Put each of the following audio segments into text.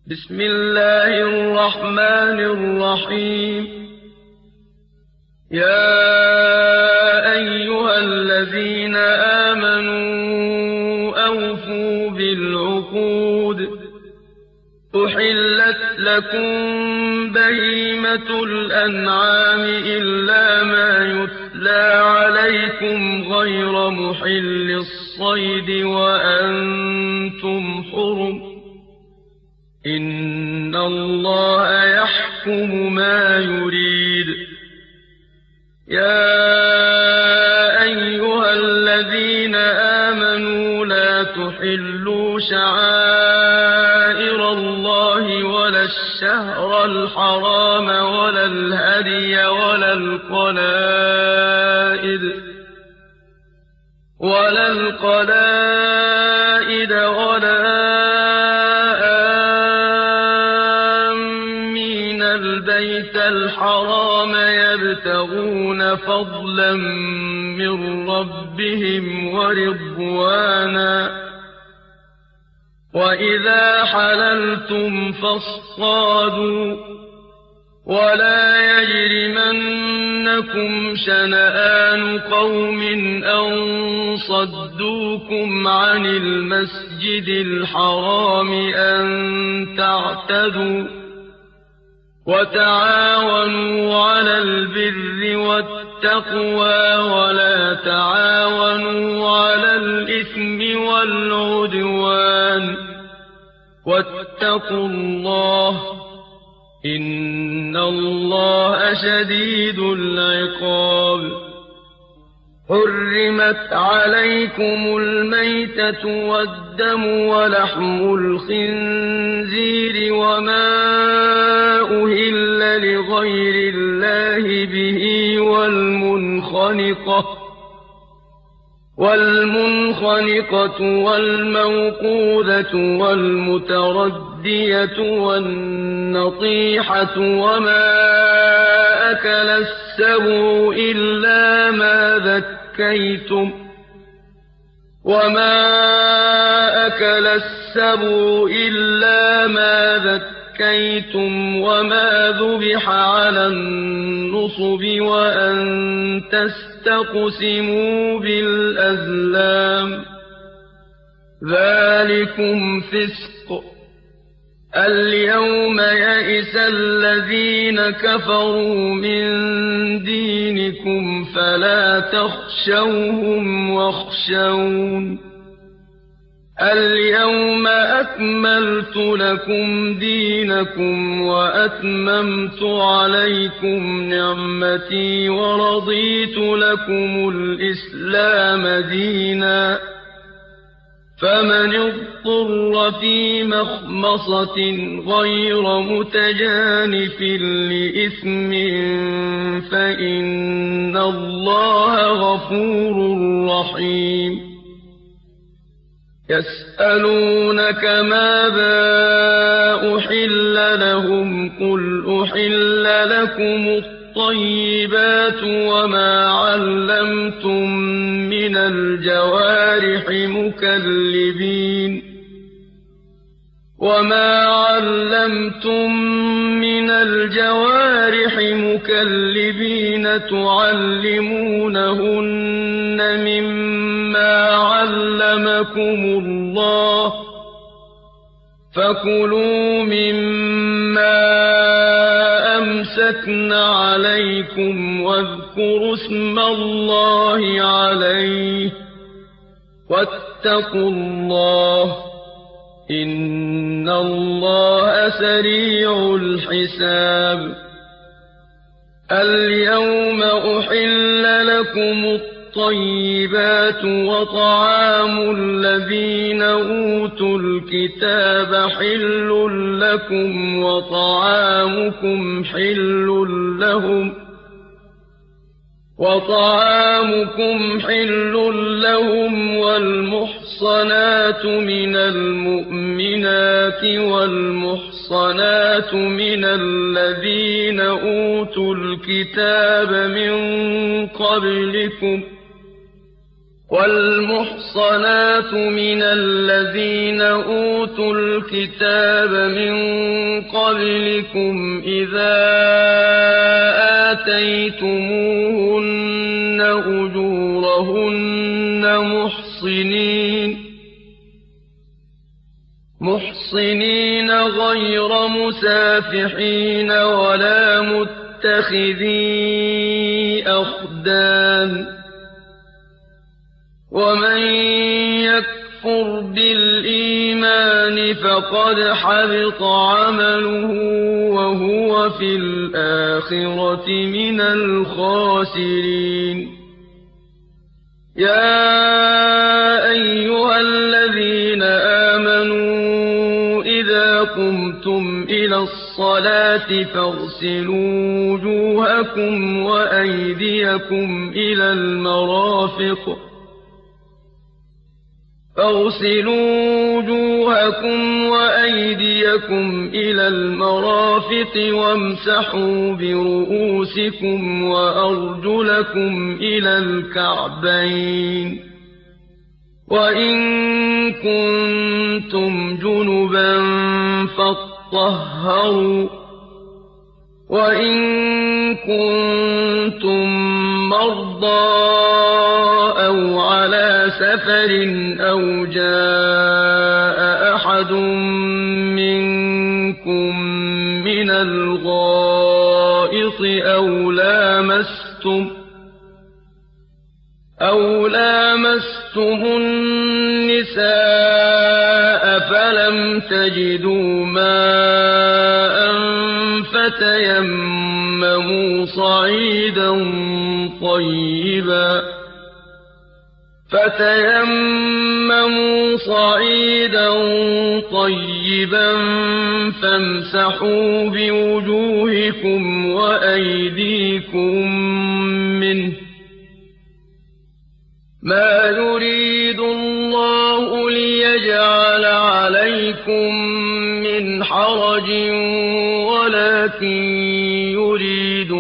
بسم الله الرحمن الرحيم. يا أيها الذين آمنوا أوفوا بالعقود. أحلت لكم بهيمة الأنعام إلا ما يتلى عليكم غير محل الصيد وأنتم حرم. إن الله يحكم ما يريد. يا أيها الذين آمنوا لا تحلوا شعائر الله ولا الشهر الحرام ولا الهدي ولا القلائد ولا آمين البيت الحرام يبتغون فضلا من ربهم ورضوانا. وإذا حللتم فاصطادوا ولا يجرمنكم شنآن قوم أن صدوكم عن المسجد الحرام أن تعتدوا. وتعاونوا على البر والتقوى ولا تعاونوا على الإثم والعدوان. واتقوا الله إن الله شديد العقاب. حرمت عليكم الميتة والدم ولحم الخنزير وما أهل لغير الله به والمنخنقة والموقوذة والمتردية والنطيحة وما أكل السبع إلا ما ذكيتم وما ذبح على النصب وأن تستقسموا بالأزلام. ذلكم فسق. اليوم يئس الذين كفروا من دينكم فلا تخشوهم واخشون. اليوم أكملت لكم دينكم وأتممت عليكم نعمتي ورضيت لكم الإسلام دينا. فمن اضطر في مخمصة غير متجانف لإثم فإن الله غفور رحيم. يسألونك ماذا أحل لهم قل أحل لكم الطيبات وما علمتم من الجوارح مكلبين تعلمونهن مما علمكم الله فكلوا مما أمسكن عليكم واذكروا اسم الله عليه واتقوا الله إن الله سريع الحساب. اليوم أحل لكم الطيبات وطعام الذين أوتوا الكتاب حل لكم وطعامكم حل لهم والمحصنات من المؤمنات والمحصنات من الذين أوتوا الكتاب من قبلكم والمحصنات من الذين أوتوا الكتاب من قبلكم إذا آتيتموهن أجورهن محصنين غير مسافحين ولا متخذي أخدان ومن يكفر بالإيمان فقد حبط عمله وهو في الآخرة من الخاسرين يا أيها الذين آمنوا إذا قمتم إلى الصلاة فاغسلوا وجوهكم وأيديكم إلى المرافق وامسحوا برؤوسكم وأرجلكم إلى الكعبين وإن كنتم جنبا فاطهروا وإن كنتم مرضى أو على سفر أو جاء أحد منكم من الغائط أو لامستم النساء فلم تجدوا ماء فتيمموا صعيدا طيبا فامسحوا بوجوهكم وأيديكم منه ما يريد الله ليجعل عليكم من حرج ولكن يريد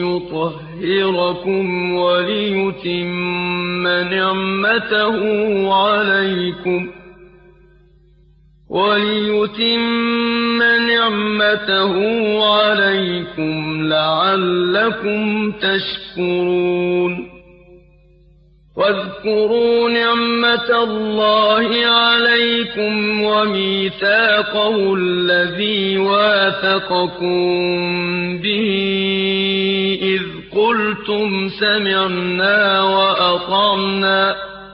ليطهركم وليتم نعمته عليكم لعلكم تشكرون واذكروا نعمة الله عليكم وميثاقه الذي واثقكم به إذ قلتم سمعنا وأطعنا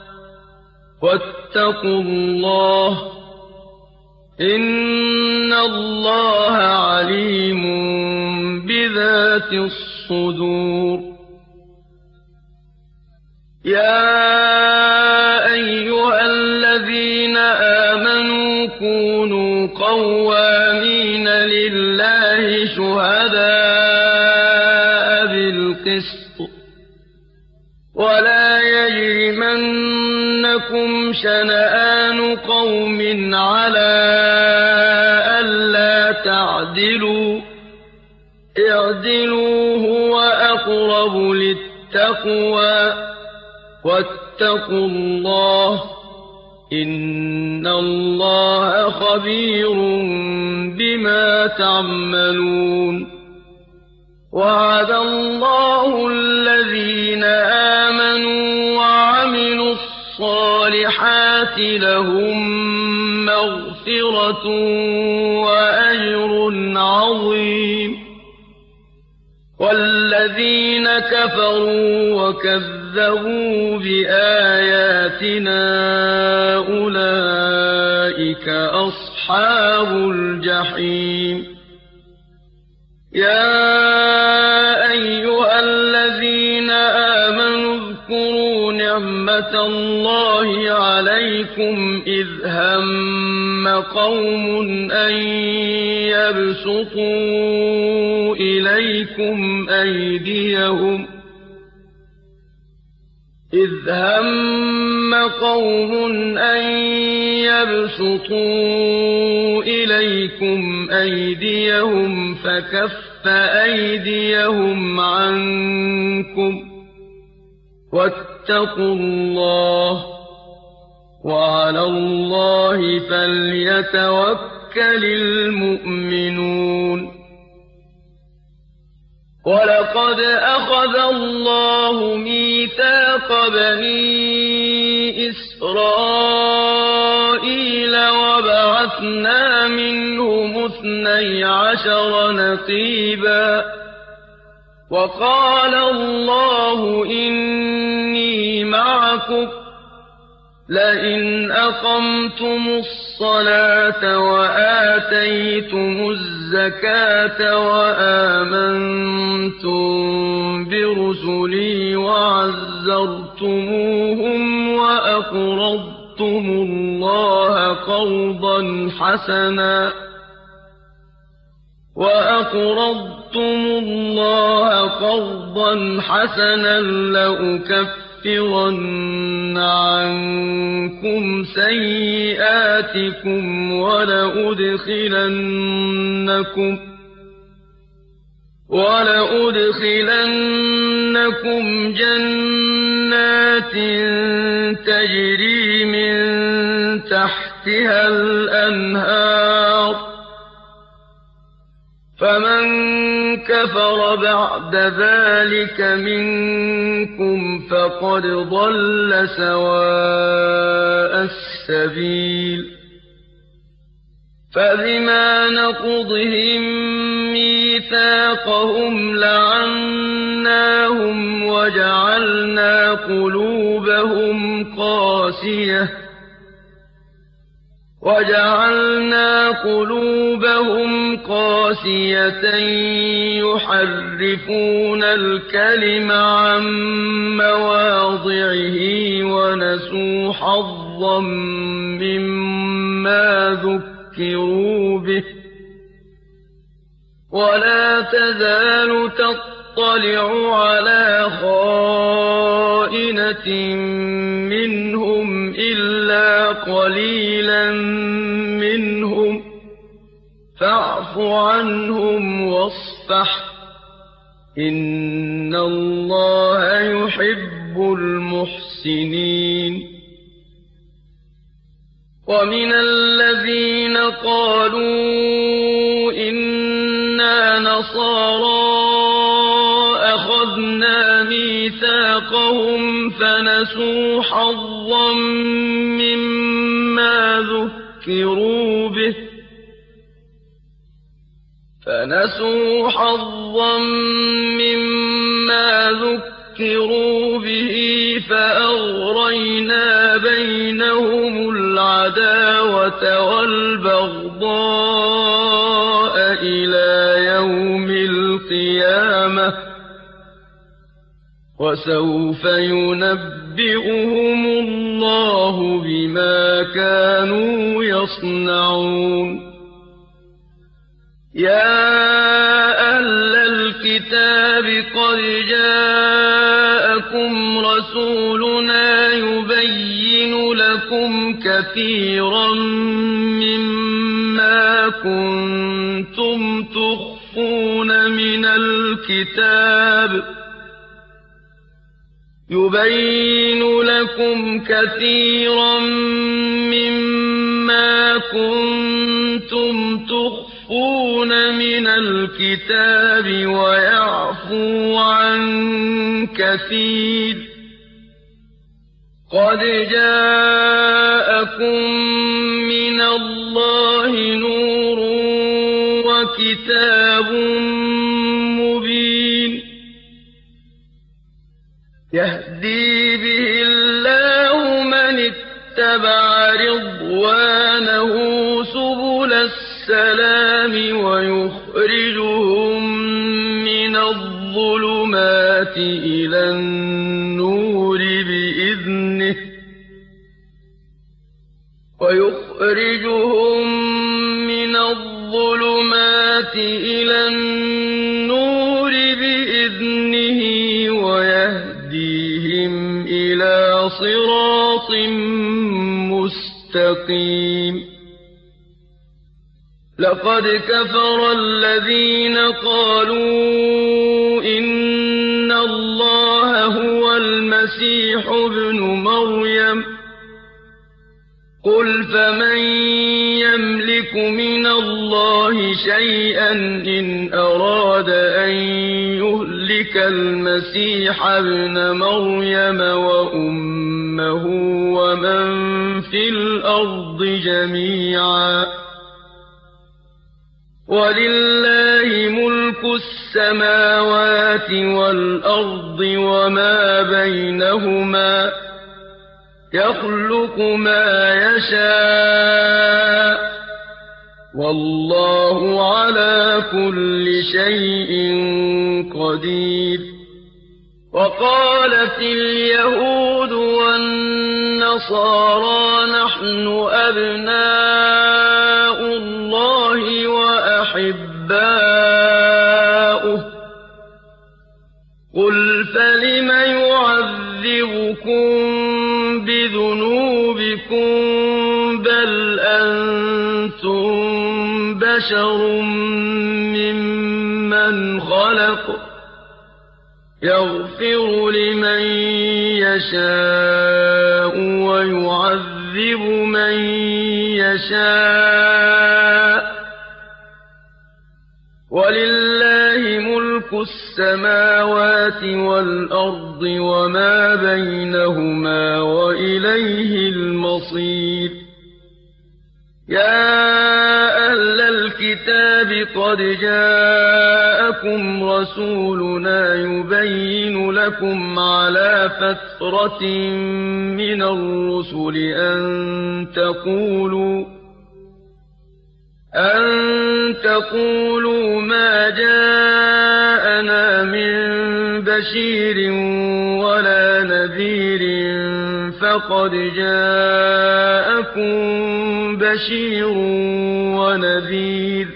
واتقوا الله إن الله عليم بذات الصدور يا أيها الذين آمنوا كونوا قوامين لله شهداء بالقسط ولا يجرمنكم شنآن قوم على ألا تعدلوا اعدلوا هو أقرب للتقوى واتقوا الله إن الله خبير بما تعملون وعد الله الذين آمنوا وعملوا الصالحات لهم مغفرة وأجر عظيم والذين كفروا وكذبوا بآياتنا أولئك أصحاب الجحيم يا أيها الذين آمنوا اذكروا نعمة الله عليكم إذ هم قوم أن يبسطوا إليكم أيديهم فكف أيديهم عنكم واتقوا الله وعلى الله فليتوكل المؤمنون ولقد أخذ الله ميثاق بني إسرائيل وبعثنا منهم 12 نقيبا وقال الله إني معكم لئن أقمتم الصلاة وآتيتم الزكاة وآمنتم برسلي وعزرتموهم وأقرضتم الله قرضا حسنا لأكفرن عنكم سيئاتكم ولأدخلنكم جنات تجري من تحتها الأنهار فمن كفر بعد ذلك منكم فقد ضل سواء السبيل فبما نقضهم ميثاقهم لعناهم وجعلنا قلوبهم قاسية يحرفون الكلم عن مواضعه ونسوا حظا مما ذكروا به ولا تزال تطلع على خائنة منهم إلا قليلا منهم فاعف عنهم واصفح إن الله يحب المحسنين ومن الذين قالوا إنا نصارى أخذنا ميثاقهم فنسوا حظا مما ذكروا به فأغرينا بينهم العداوة والبغضاء إلى يوم القيامة وسوف ينبئهم الله بما كانوا يصنعون يا أهل الكتاب قد جاءكم رسولنا يبين لكم كثيرا مما كنتم تخفون من الكتاب ويعفو عن كثير قد جاءكم من الله نور وكتاب مبين يهدي به الله من اتبع رضوانه سبل السلام ويخرجهم من الظلمات إلى النور بإذنه ويهديهم إلى صراط مستقيم لقد كفر الذين قالوا إن الله هو المسيح الْمَسِيحُ ابْنُ مَرْيَمَ قُلْ فَمَن يَمْلِكُ مِنَ اللَّهِ شَيْئًا إِنْ أَرَادَ أَن يُهْلِكَ الْمَسِيحَ ابْنَ مَرْيَمَ وَأُمَّهُ وَمَن فِي الْأَرْضِ جَمِيعًا وَلِلَّهِ مُلْكُ السَّمَاوَاتِ وَالْأَرْضِ وَمَا بَيْنَهُمَا يَخْلُقُ مَا يَشَاءُ وَاللَّهُ عَلَىٰ كُلِّ شَيْءٍ قَدِيرٌ وَقَالَتِ الْيَهُودُ وَالنَّصَارَىٰ نَحْنُ أَبْنَاءُ اللَّهِ وَأَحِبَّاؤُهُ قُلْ فَلِمَ يُعَذِّبُكُم بِذُنُوبِكُم بَلْ أَنتُم بَشَرٌ مِّمَّنْ خَلَقَ يَغْفِرُ لِمَن يَشَاءُ وَيُعَذِّبُ مَن يَشَاءُ وَلِلَّهِ مُلْكُ السَّمَاوَاتِ وَالْأَرْضِ وَمَا بَيْنَهُمَا وَإِلَيْهِ الْمَصِيرُ يَا أَهْلَ الْكِتَابِ قَدْ جَاءَكُمْ رَسُولُنَا يُبَيِّنُ لَكُمْ عَلَىٰ فَتْرَةٍ مِّنَ الرُّسُلِ أَن تَقُولُوا مَا جَاءَنَا مِن بَشِيرٍ وَلَا نَذِيرٍ فَقَدْ جَاءَكُم بَشِيرٌ وَنَذِيرٌ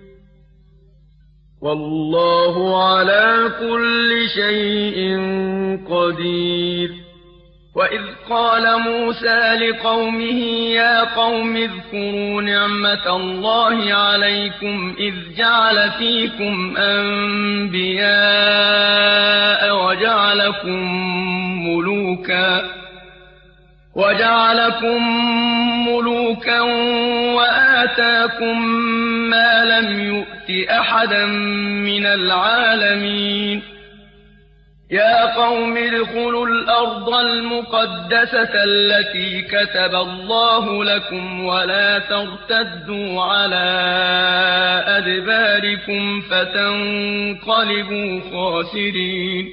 وَاللَّهُ عَلَىٰ كُلِّ شَيْءٍ قَدِيرٌ وَإِذْ قَالَ مُوسَىٰ لِقَوْمِهِ يَا قَوْمِ اذْكُرُوا نِعْمَةَ اللَّهِ عَلَيْكُمْ إِذْ جَعَلَ فِيكُمْ أَنبِيَاءَ وَجَعَلَكُم مُّلُوكًا وَآتَاكُم مَّا لَمْ يُؤْتِ أَحَدًا مِّنَ الْعَالَمِينَ يَا قَوْمِ ادْخُلُوا الْأَرْضَ الْمُقَدَّسَةَ الَّتِي كَتَبَ اللَّهُ لَكُمْ وَلَا تَرْتَدُّوا عَلَىٰ أَدْبَارِكُمْ فَتَنقَلِبُوا خَاسِرِينَ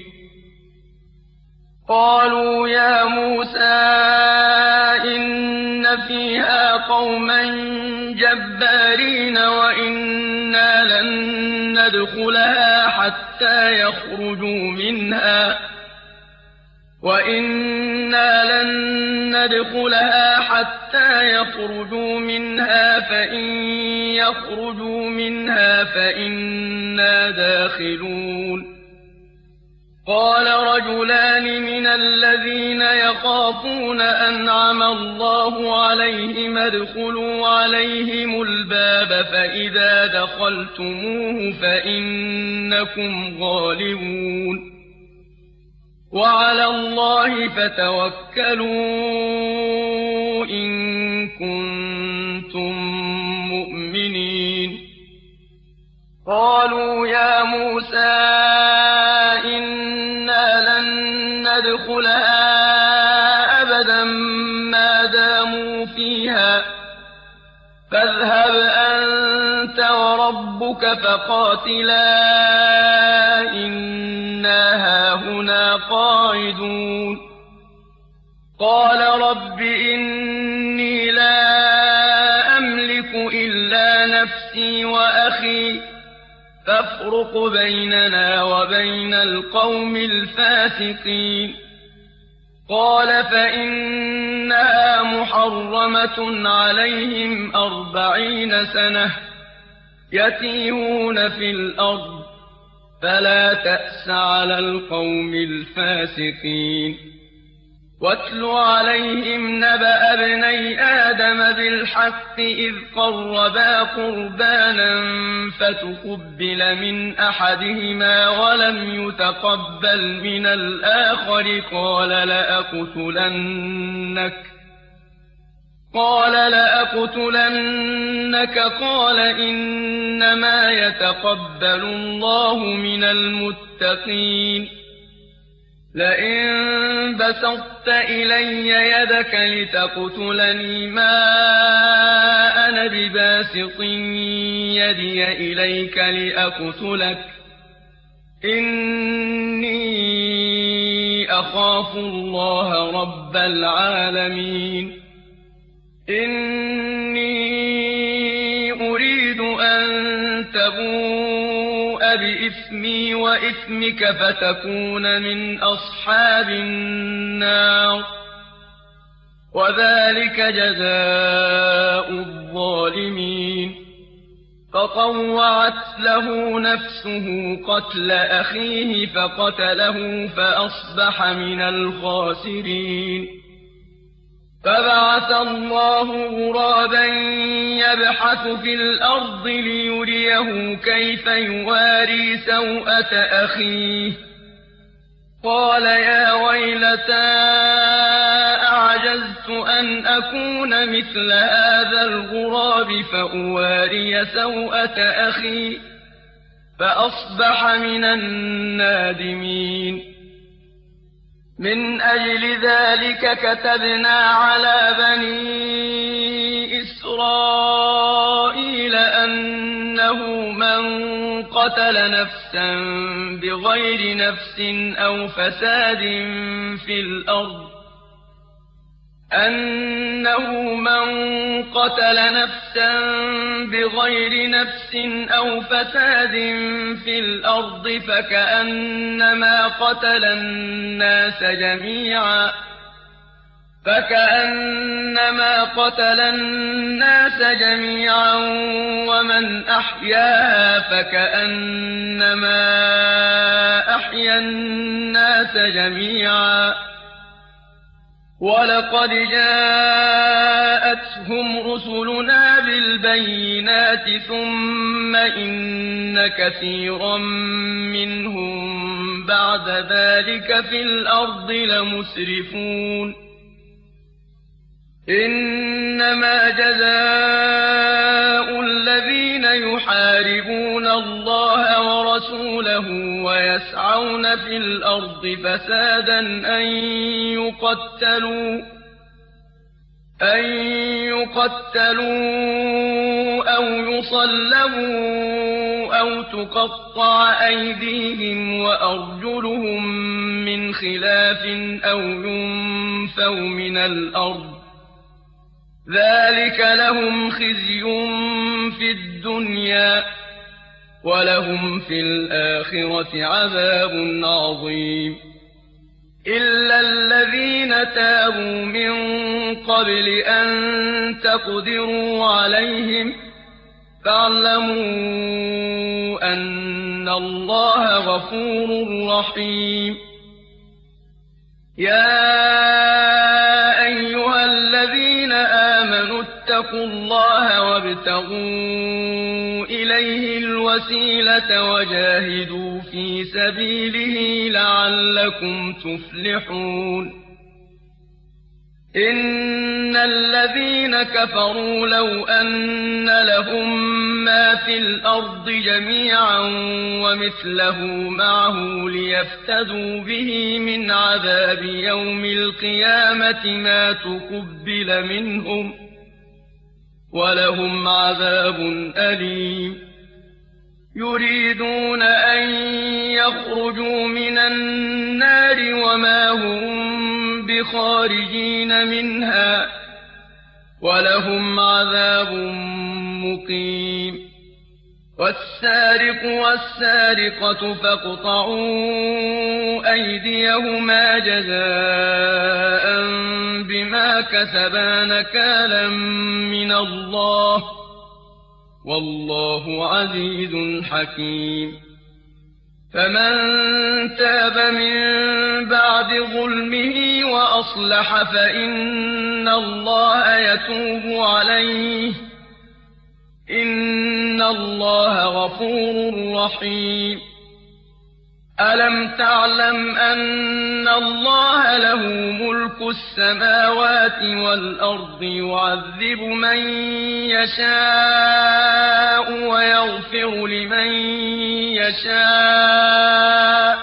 قَالُوا يَا مُوسَىٰ إِنَّ فِيهَا قَوْمًا جَبَّارِينَ وَإِنَّا لَن نَّدْخُلَهَا حَتَّىٰ يَخْرُجُوا مِنْهَا فَإِن يَخْرُجُوا مِنْهَا فَإِنَّا دَاخِلُونَ قَالَ رَجُلَانِ مِنَ الَّذِينَ يَخَافُونَ أَنْعَمَ اللَّهُ عَلَيْهِمْ ادْخُلُوا عَلَيْهِمُ الْبَابَ فَإِذَا دَخَلْتُمُوهُ فَإِنَّكُمْ غَالِبُونَ وَعَلَى اللَّهِ فَتَوَكَّلُوا إِن كُنتُم مُّؤْمِنِينَ قَالُوا يَا مُوسَىٰ إِنَّا لَن نَّدْخُلَهَا أَبَدًا مَّا دَامُوا فِيهَا فَاذْهَبْ أَنتَ وَرَبُّكَ فَقَاتِلَا إِنَّا هَاهُنَا قَاعِدُونَ قَالَ رَبِّ إِنِّي لَا أَمْلِكُ إِلَّا نَفْسِي وَأَخِي فَافْرُقْ بَيْنَنَا وَبَيْنَ الْقَوْمِ الْفَاسِقِينَ قَالَ فَإِنَّهَا مُحَرَّمَةٌ عَلَيْهِمْ 40 سَنَةً يَتِيهُونَ فِي الْأَرْضِ فَلَا تَأْسَ عَلَى الْقَوْمِ الْفَاسِقِينَ وَاتْلُ عَلَيْهِمْ نَبَأَ ابْنَيْ آدَمَ بِالْحَقِّ إِذْ قَرَّبَا قُرْبَانًا فتقبل من أحدهما ولم يتقبل من الآخر قال لأقتلنك قال إنما يتقبل الله من المتقين لئن بسطت إلي يدك لتقتلني ما أنا بباسط يدي إليك لأقتلك إني أخاف الله رب العالمين إني أريد أن تبوء بإثمي وإثمك فتكون من أصحاب النار وذلك جزاء الظالمين فطوعت له نفسه قتل أخيه فقتله فأصبح من الخاسرين فبعث الله غرابا يبحث في الأرض ليريه كيف يواري سوءة أخيه قال يا ويلتى أعجزت أن أكون مثل هذا الغراب فأواري سوءة أخي فأصبح من النادمين من أجل ذلك كتبنا على بني إسرائيل أنه من قتل نفسا بغير نفس أو فساد في الأرض فكأنما قتل الناس جميعا ومن أحياها فكأنما أحيا الناس جميعا ولقد جاءتهم رسلنا بالبينات ثم إن كثيرا منهم بعد ذلك في الأرض لمسرفون إنما جزاء الذين يحاربون الله ورسوله ويسعون في الأرض فسادا أن يقتلوا أو يصلبوا أو تقطع أيديهم وأرجلهم من خلاف أو ينفوا من الأرض ذلك لهم خزي في الدنيا ولهم في الآخرة عذاب عظيم إلا الذين تابوا من قبل أن تقدروا عليهم فاعلموا أن الله غفور رحيم يا أيها الذين آمنوا اتقوا الله وابتغوا إليه الوسيلة وجاهدوا في سبيله لعلكم تفلحون إن الذين كفروا لو أن لهم ما في الأرض جميعا ومثله معه ليفتدوا به من عذاب يوم القيامة ما تقبل منهم ولهم عذاب أليم يريدون أن يخرجوا من النار وما هم بخارجين منها ولهم عذاب مقيم والسارق والسارقة فاقطعوا أيديهما جزاء بما كسبا نكالا من الله والله عزيز حكيم فمن تاب من بعد ظلمه وأصلح فإن الله يتوب عليه إن اللَّهَ غَفُورٌ رَّحِيمٌ أَلَمْ تَعْلَمْ أَنَّ اللَّهَ لَهُ مُلْكُ السَّمَاوَاتِ وَالْأَرْضِ يُعَذِّبُ مَن يَشَاءُ وَيَغْفِرُ لِمَن يَشَاءُ ۗ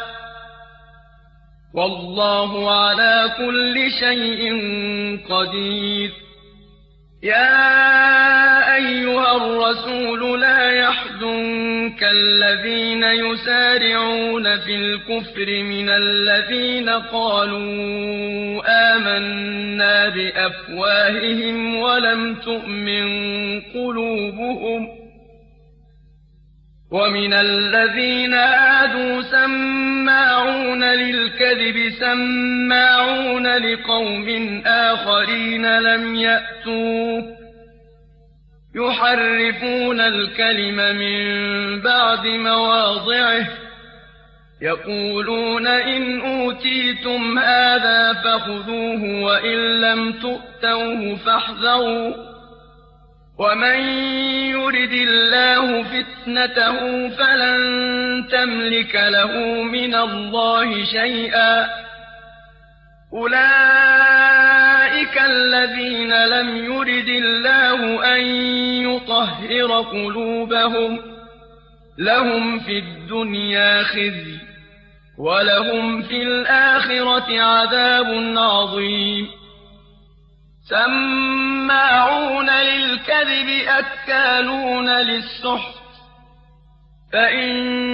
وَاللَّهُ عَلَىٰ كُلِّ شَيْءٍ قَدِيرٌ يَا أَيُّهَا الرَّسُولُ لَا يَحْزُنكَ الَّذِينَ يُسَارِعُونَ فِي الْكُفْرِ مِنَ الَّذِينَ قَالُوا آمَنَّا بِأَفْوَاهِهِمْ وَلَمْ تُؤْمِن قُلُوبُهُمْ ۛ وَمِنَ الَّذِينَ هَادُوا سَمَّاعُونَ لِلْكَذِبِ سَمَّاعُونَ لِقَوْمٍ آخَرِينَ لَمْ يَأْتُوكَ ۖ يُحَرِّفُونَ الْكَلِمَ مِن بَعْدِ مَوَاضِعِهِ ۖ يَقُولُونَ إِنْ أُوتِيتُمْ هَٰذَا فَخُذُوهُ وَإِن لَّمْ تُؤْتَوْهُ فَاحْذَرُوا ۚ وَمَن يُرِدِ اللَّهُ فِتْنَتَهُ فَلَن تَمْلِكَ لَهُ مِنَ اللَّهِ شَيْئًا ۚ أُولَٰئِكَ الَّذِينَ لَمْ يُرِدِ اللَّهُ أَن يُطَهِّرَ قُلُوبَهُمْ ۚ لَهُمْ فِي الدُّنْيَا خِزْيٌ ۖ وَلَهُمْ فِي الْآخِرَةِ عَذَابٌ عَظِيمٌ سَمَّاعُونَ لِلْكَذِبِ أَكَّالُونَ لِلسُّحْتِ ۚ فَإِن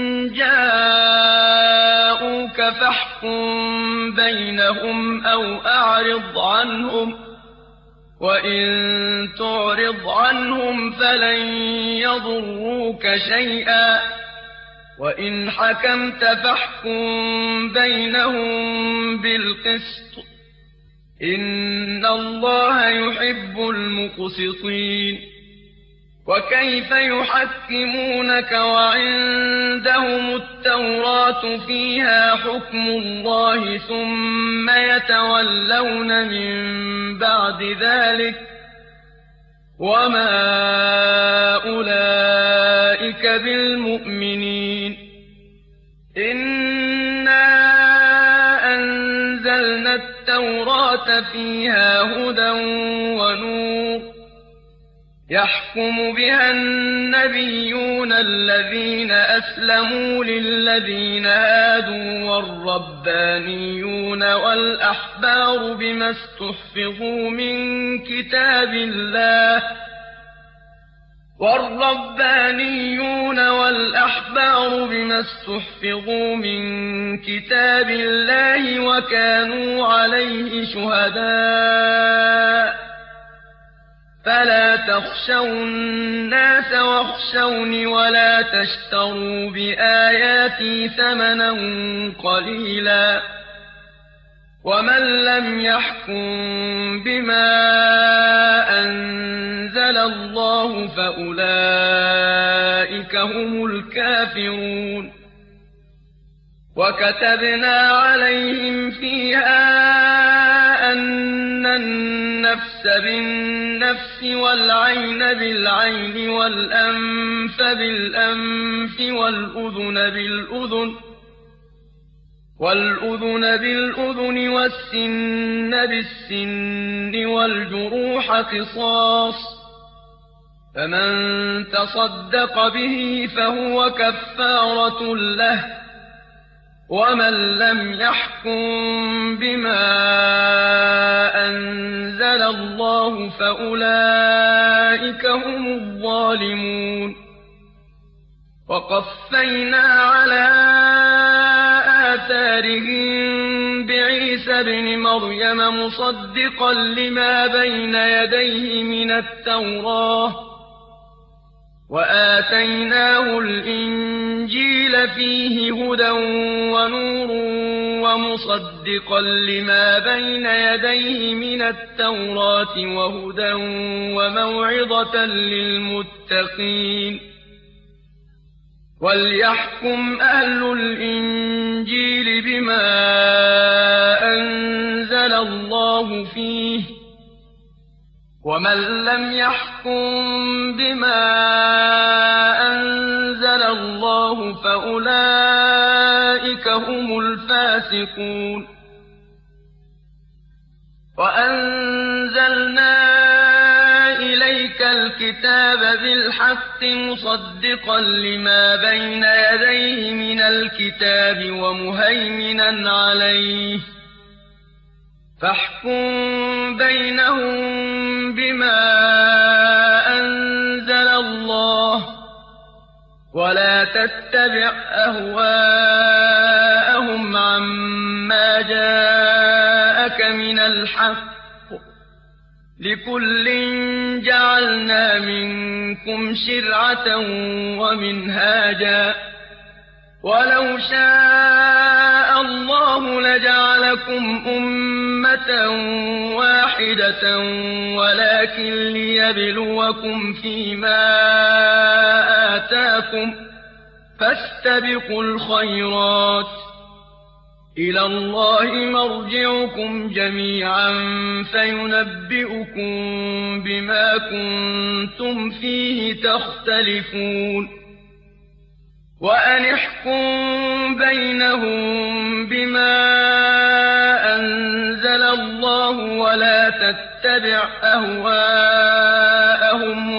جَاءُوكَ فَاحْكُم بَيْنَهُمْ أَوْ أَعْرِضْ عَنْهُمْ ۖ وَإِن تُعْرِضْ عَنْهُمْ فَلَن يَضُرُّوكَ شَيْئًا ۖ وَإِنْ حَكَمْتَ فَاحْكُم بَيْنَهُم بِالْقِسْطِ ۚ إِنَّ اللَّهَ يُحِبُّ الْمُقْسِطِينَ وَكَيْفَ يُحَكِّمُونَكَ وَعِندَهُمُ التَّوْرَاةُ فِيهَا حُكْمُ اللَّهِ ثُمَّ يَتَوَلَّوْنَ مِن بَعْدِ ذَٰلِكَ ۚ وَمَا أُولَٰئِكَ بِالْمُؤْمِنِينَ إِنَّا أَنزَلْنَا التَّوْرَاةَ فِيهَا هُدًى وَنُورٌ ۚ يَحْكُمُ بِهَا النَّبِيُّونَ الَّذِينَ أَسْلَمُوا لِلَّذِينَ هَادُوا وَالرَّبَّانِيُّونَ وَالْأَحْبَارُ بِمَا اسْتُحْفِظُوا مِن كِتَابِ اللَّهِ وَكَانُوا عَلَيْهِ شُهَدَاءَ ۚ فَلَا تَخْشَوُا النَّاسَ وَاخْشَوْنِ وَلَا تَشْتَرُوا بِآيَاتِي ثَمَنًا قَلِيلًا ۚ وَمَن لَّمْ يَحْكُم بِمَا أَنزَلَ اللَّهُ فَأُولَٰئِكَ هُمُ الْكَافِرُونَ وَكَتَبْنَا عَلَيْهِمْ فِيهَا أَنَّ النَّفْسَ بِالنَّفْسِ وَالْعَيْنَ بِالْعَيْنِ وَالْأَنفَ بِالْأَنفِ وَالْأُذُنَ بِالْأُذُنِ وَالسِّنَّ بِالسِّنِّ وَالْجُرُوحَ قِصَاصٌ ۚ فَمَن تَصَدَّقَ بِهِ فَهُوَ كَفَّارَةٌ لَّهُ ۚ وَمَن لَّمْ يَحْكُم بِمَا أَنزَلَ اللَّهُ فَأُولَٰئِكَ هُمُ الظَّالِمُونَ وَقَفَّيْنَا عَلَىٰ آثَارِهِم بِعِيسَى ابْنِ مَرْيَمَ مُصَدِّقًا لِّمَا بَيْنَ يَدَيْهِ مِنَ التَّوْرَاةِ ۖ وَآتَيْنَاهُ الْإِنجِيلَ فِيهِ هُدًى وَنُورٌ وَمُصَدِّقًا لِّمَا بَيْنَ يَدَيْهِ مِنَ التَّوْرَاةِ وَهُدًى وَمَوْعِظَةً لِّلْمُتَّقِينَ وَلْيَحْكُمْ أَهْلُ الْإِنجِيلِ بِمَا أَنزَلَ اللَّهُ فِيهِ ۚ وَمَن لَّمْ يَحْكُم بِمَا اللَّهُ فَأُولَٰئِكَ هُمُ الْفَاسِقُونَ وَأَنزَلْنَا إِلَيْكَ الْكِتَابَ بِالْحَقِّ مُصَدِّقًا لِّمَا بَيْنَ يَدَيْهِ مِنَ الْكِتَابِ وَمُهَيْمِنًا عَلَيْهِ ۖ فَاحْكُم بَيْنَهُم بِمَا أَنزَلَ اللَّهُ وَلَا تَتَّبِعْ أَهْوَاءَهُمْ عَمَّا جَاءَكَ مِنَ الْحَقِّ ۚ لِكُلٍّ جَعَلْنَا مِنكُمْ شِرْعَةً وَمِنْهَاجًا ۚ وَلَوْ شَاءَ اللَّهُ لَجَعَلَكُمْ أُمَّةً وَاحِدَةً وَلَٰكِن لِّيَبْلُوَكُمْ فِيمَا آتَاكُمْ ۖ فَاسْتَبِقُوا الْخَيْرَاتِ ۚ إِلَى اللَّهِ مَرْجِعُكُمْ جَمِيعًا فَيُنَبِّئُكُم بِمَا كُنتُمْ فِيهِ تَخْتَلِفُونَ وَأَنِ احْكُم بَيْنَهُم بِمَا أَنزَلَ اللَّهُ وَلَا تَتَّبِعْ أَهْوَاءَهُمْ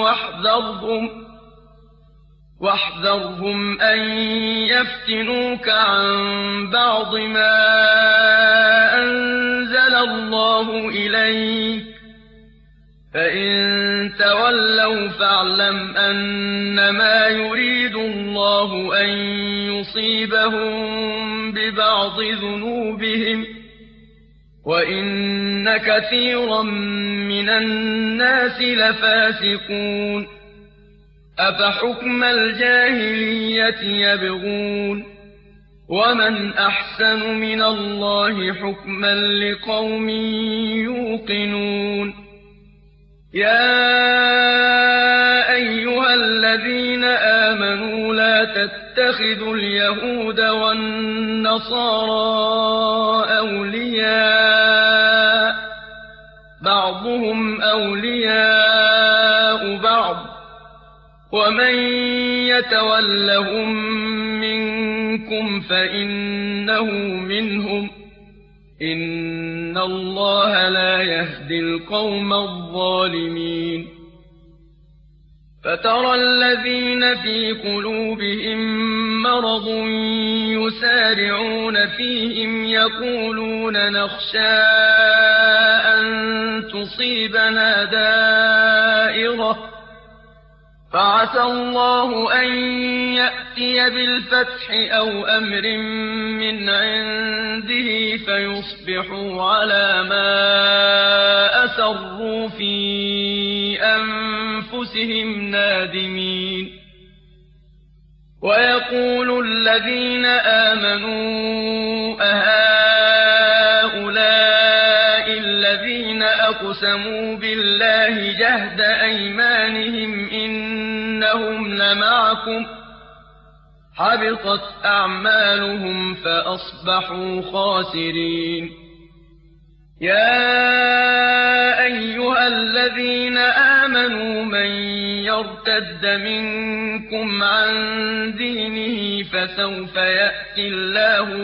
وَاحْذَرْهُمْ أَن يَفْتِنُوكَ عَن بَعْضِ مَا أَنزَلَ اللَّهُ إِلَيْكَ ۖ فَإِن تَوَلَّوْا فَاعْلَمْ أَنَّمَا يُرِيدُ اللَّهُ أَن يُصِيبَهُم بِبَعْضِ ذُنُوبِهِمْ ۗ وَإِنَّ كَثِيرًا مِّنَ النَّاسِ لَفَاسِقُونَ أَفَحُكْمَ الْجَاهِلِيَّةِ يَبْغُونَ وَمَنْ أَحْسَنُ مِنَ اللَّهِ حُكْمًا لِّقَوْمٍ يُوقِنُونَ يَا أَيُّهَا الَّذِينَ آمَنُوا لَا تَتَّخِذُوا الْيَهُودَ وَالنَّصَارَىٰ أَوْلِيَاءَ ۘ بَعْضُهُمْ أَوْلِيَاءُ بَعْضٍ ۚ وَمَن يَتَوَلَّهُم مِّنكُمْ فَإِنَّهُ مِنْهُمْ ۗ إِنَّ اللَّهَ لَا يَهْدِي الْقَوْمَ الظَّالِمِينَ فَتَرَى الَّذِينَ فِي قُلُوبِهِم مَّرَضٌ يُسَارِعُونَ فِيهِمْ يَقُولُونَ نَخْشَىٰ أَن تُصِيبَنَا دَائِرَةٌ ۚ فَعَسَى اللَّهُ أَن يَأْتِيَ بِالْفَتْحِ أَوْ أَمْرٍ مِّنْ عِندِهِ فَيُصْبِحُوا عَلَىٰ مَا أَسَرُّوا فِي أَنفُسِهِمْ نَادِمِينَ وَيَقُولُ الَّذِينَ آمَنُوا أَهَٰؤُلَاءِ الَّذِينَ أَقْسَمُوا بِاللَّهِ جَهْدَ أَيْمَانِهِمْ إِنَّهُمْ لَمَعَكُمْ ۚ حَبِطَتْ أَعْمَالُهُمْ فَأَصْبَحُوا خَاسِرِينَ يَا أَيُّهَا الَّذِينَ آمَنُوا مَن يَرْتَدَّ مِنكُمْ عَن دِينِهِ فَسَوْفَ يَأْتِي اللَّهُ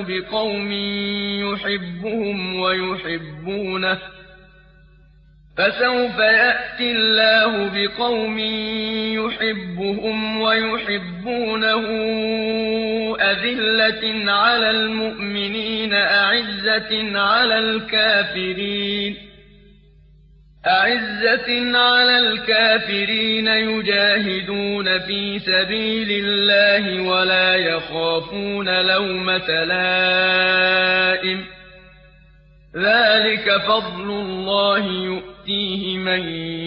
بِقَوْمٍ يُحِبُّهُمْ وَيُحِبُّونَهُ أَذِلَّةٍ عَلَى الْمُؤْمِنِينَ أَعِزَّةٍ عَلَى الْكَافِرِينَ يُجَاهِدُونَ فِي سَبِيلِ اللَّهِ وَلَا يَخَافُونَ لَوْمَةَ لَائِمٍ ۚ ذَٰلِكَ فَضْلُ اللَّهِ يُؤْتِيهِ مَن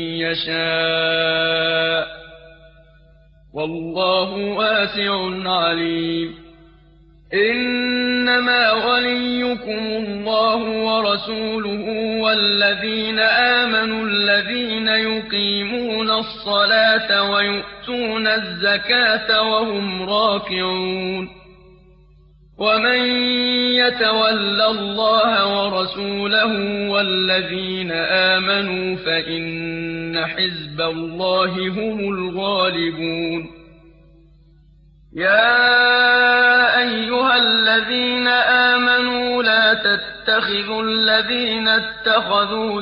يَشَاءُ ۚ وَاللَّهُ وَاسِعٌ عَلِيمٌ إِنَّمَا وَلِيُّكُمُ اللَّهُ وَرَسُولُهُ وَالَّذِينَ آمَنُوا الَّذِينَ يُقِيمُونَ الصَّلَاةَ وَيُؤْتُونَ الزَّكَاةَ وَهُمْ رَاكِعُونَ وَمَن يَتَوَلَّ اللَّهَ وَرَسُولَهُ وَالَّذِينَ آمَنُوا فَإِنَّ حِزْبَ اللَّهِ هُمُ الْغَالِبُونَ يا أيها الذين آمنوا لا تتخذوا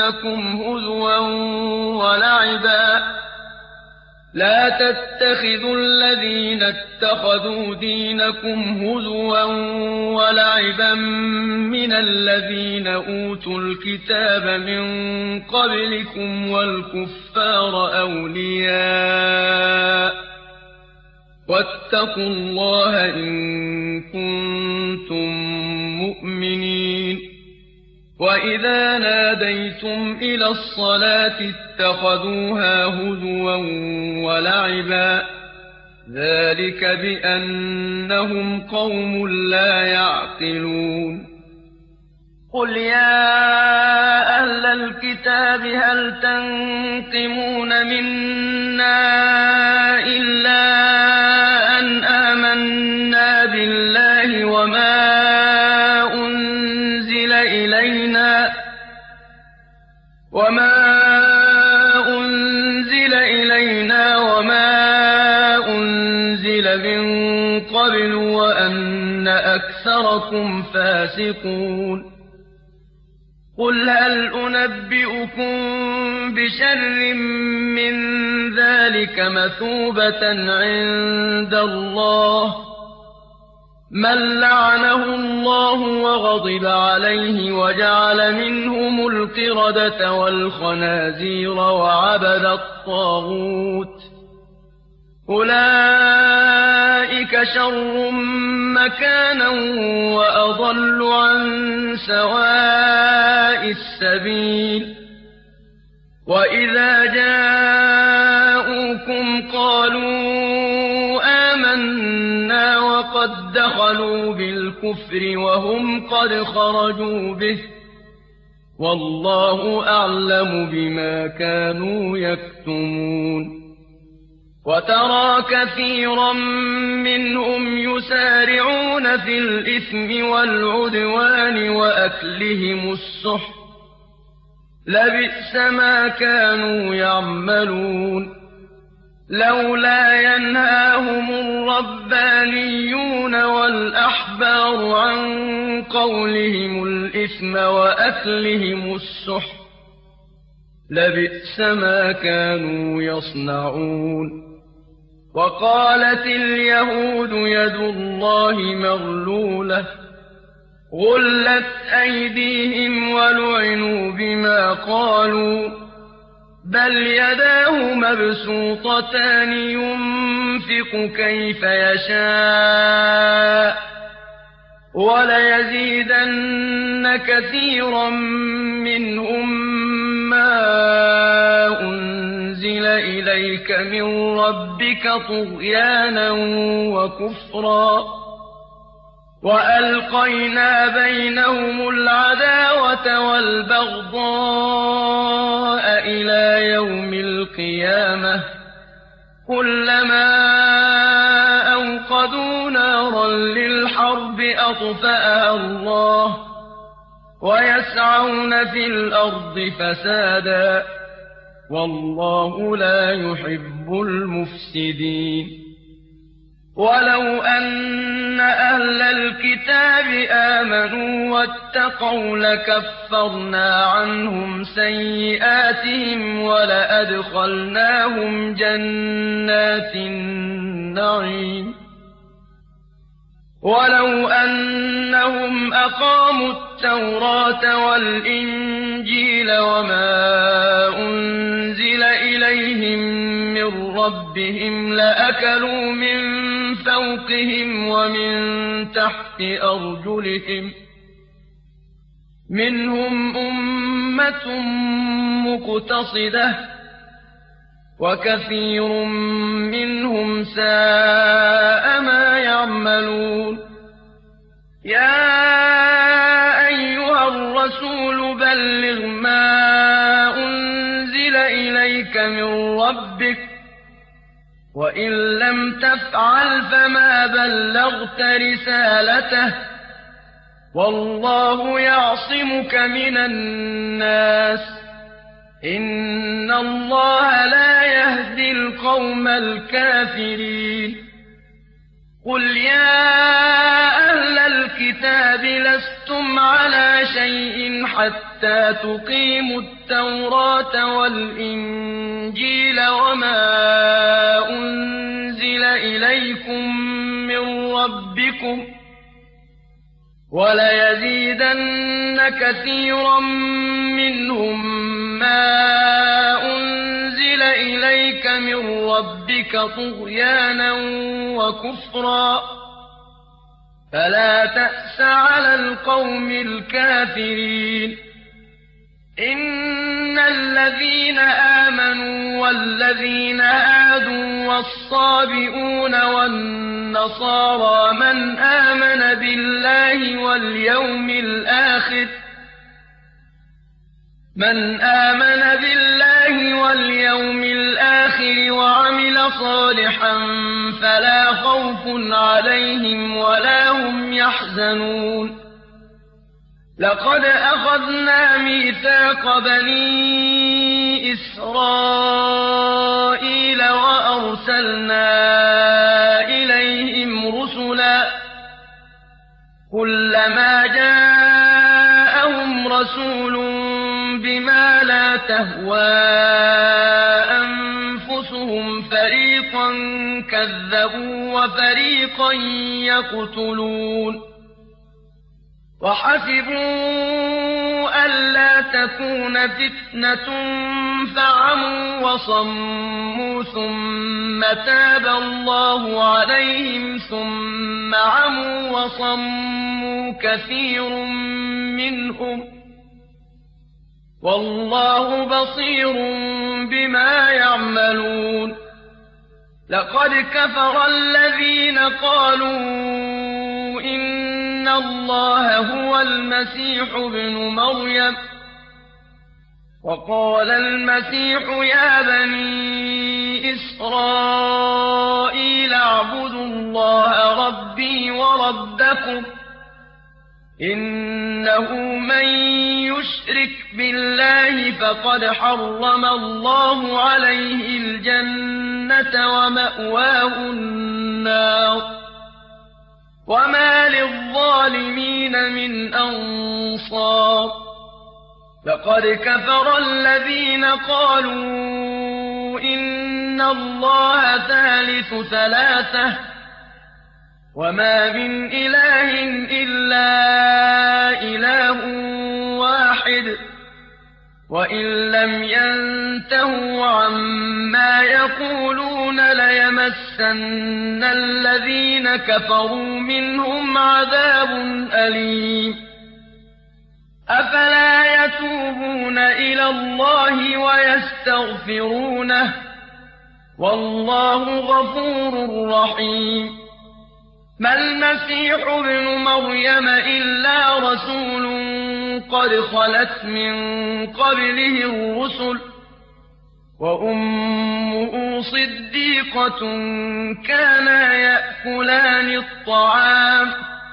الذين اتخذوا دينكم هزوا ولعبا من الذين أوتوا الكتاب من قبلكم والكفار أولياء واتقوا الله إن كنتم مؤمنين وإذا ناديتم إلى الصلاة اتخذوها هزوا ولعبا ذلك بأنهم قوم لا يعقلون قل يا أهل الكتاب هل تنقمون منا إلا أن آمنا بالله وما أنزل إلينا وما أنزل من قبل وأن أكثركم فاسقون قل هل أنبئكم بشر من ذلك مثوبة عند الله من لعنه الله وغضب عليه وجعل منهم القردة والخنازير وعبد الطاغوت أولئك شر مكانا وأضل عن سواء السبيل وإذا جاءوكم قالوا آمنا وقد دخلوا بالكفر وهم قد خرجوا به والله أعلم بما كانوا يكتمون وترى كثيرا منهم يسارعون في الإثم والعدوان وأكلهم السحت لبئس ما كانوا يعملون لولا ينهاهم الربانيون والأحبار عن قولهم الإثم وأكلهم السحت لبئس ما كانوا يصنعون وقالت اليهود يد الله مغلولة غلت أيديهم ولعنوا بما قالوا بل يداه مبسوطتان ينفق كيف يشاء وليزيدن كثيرا منهم ما أنزل إليك من ربك طغيانا وكفرا وألقينا بينهم العداوة والبغضاء إلى يوم القيامة كلما أوقدوا نارا للحرب أطفأها الله ويسعون في الأرض فسادا والله لا يحب المفسدين ولو أن أهل الكتاب آمنوا واتقوا لكفرنا عنهم سيئاتهم ولأدخلناهم جنات النعيم ولو أنهم أقاموا التوراة والإنجيل وما أنزل إليهم من ربهم لأكلوا من فوقهم ومن تحت أرجلهم منهم أمة مقتصدة وكثير منهم ساء ما يعملون يا أيها الرسول بلغ ما أنزل إليك من ربك وإن لم تفعل فما بلغت رسالته والله يعصمك من الناس إن الله لا يهدي القوم الكافرين قل يا أهل الكتاب لستم على شيء حتى تقيموا التوراة والإنجيل وما أنزل إليكم من ربكم وليزيدن كثيرا منهم ما أنزل إليك من ربك طغيانا وكفرا فلا تأس على القوم الكافرين إن الذين آمنوا والذين هادوا والصابئون والنصارى من آمن بالله واليوم الآخر وعمل صالحا فلا خوف عليهم ولا هم يحزنون لقد أخذنا ميثاق بني إسرائيل وأرسلنا إليهم رسلا كلما جاءهم رسول بما لا تهوى أنفسهم فريقا كذبوا وفريقا يقتلون وحسبوا ألا تكون فتنة فعموا وصموا ثم تاب الله عليهم ثم عموا وصموا كثير منهم والله بصير بما يعملون لقد كفر الذين قالوا إن الله هو المسيح ابن مريم وقال المسيح يا بني إسرائيل اعبدوا الله ربي وربكم إنه من يشرك بالله فقد حرم الله عليه الجنة ومأواه النار وما للظالمين من أنصار لقد كفر الذين قالوا إن الله ثالث ثلاثة وما من إله إلا إله واحد وإن لم ينتهوا عما يقولون ليمسن الذين كفروا منهم عذاب أليم أفلا يتوبون إلى الله ويستغفرونه والله غفور رحيم ما المسيح ابن مريم إلا رسول قد خلت من قبله الرسل وأمه صديقة كانا يأكلان الطعام